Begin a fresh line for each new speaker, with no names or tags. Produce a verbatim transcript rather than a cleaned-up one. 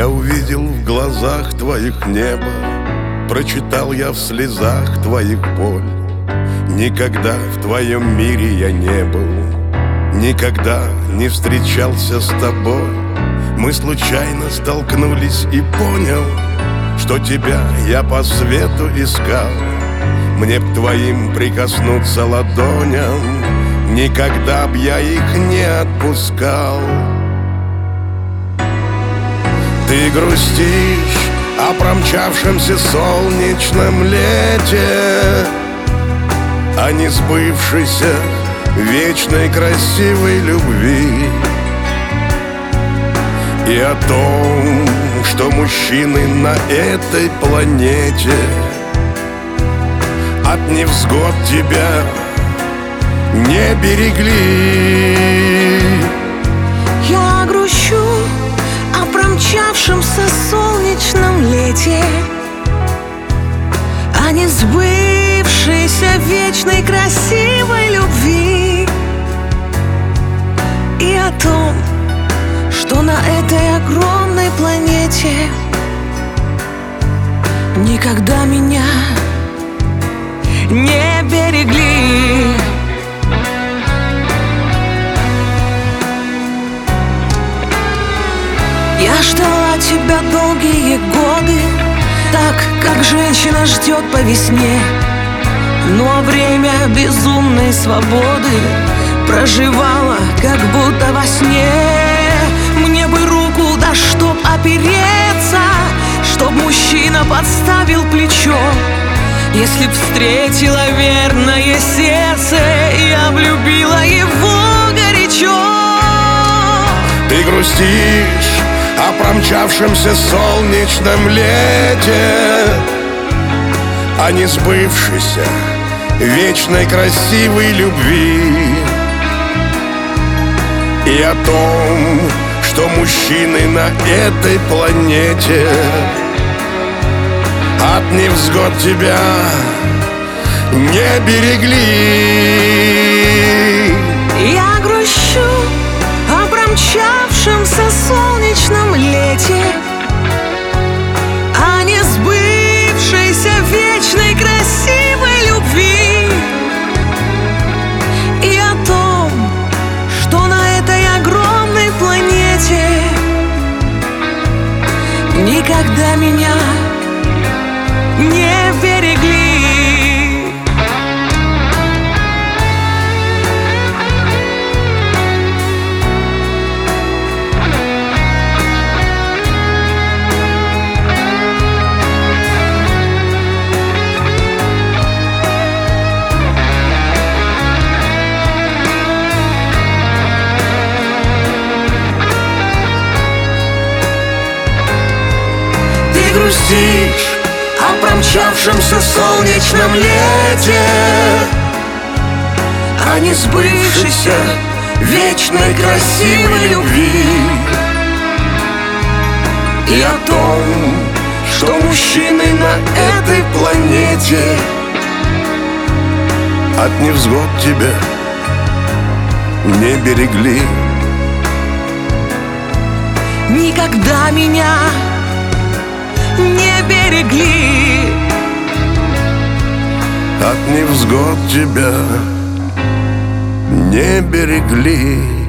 Я увидел в глазах твоих небо, прочитал я в слезах твоих боль. Никогда в твоем мире я не был, никогда не встречался с тобой. Мы случайно столкнулись и понял, что тебя я по свету искал. Мне б твоим прикоснуться ладоням, никогда б я их не отпускал. Ты грустишь о промчавшемся солнечном лете, о несбывшейся вечной красивой любви и о том, что мужчины на этой планете от невзгод тебя не берегли.
Я грущу о промчавшемся солнечном лете, о несбывшейся вечной красивой любви и о том, что на этой огромной планете никогда меня не берегли. Я ждала тебя долгие годы, так, как женщина ждет по весне. Ну а время безумной свободы проживала, как будто во сне. Мне бы руку, да чтоб опереться, чтоб мужчина подставил плечо. Если б встретила верное сердце, я влюбила его горячо.
Ты грустишь о промчавшемся солнечном лете, о несбывшейся вечной красивой любви и о том, что мужчины на этой планете от невзгод тебя не берегли.
Я грущу о промчавшемся солнечном лете, о несбывшейся вечной красивой любви и о том, что на этой огромной планете никогда меня не берегли.
Грустишь о промчавшемся солнечном лете, о несбывшейся вечной красивой любви и о том, что мужчины на этой планете от невзгод тебя не берегли.
Никогда меня не берегли.
От невзгод тебя не берегли.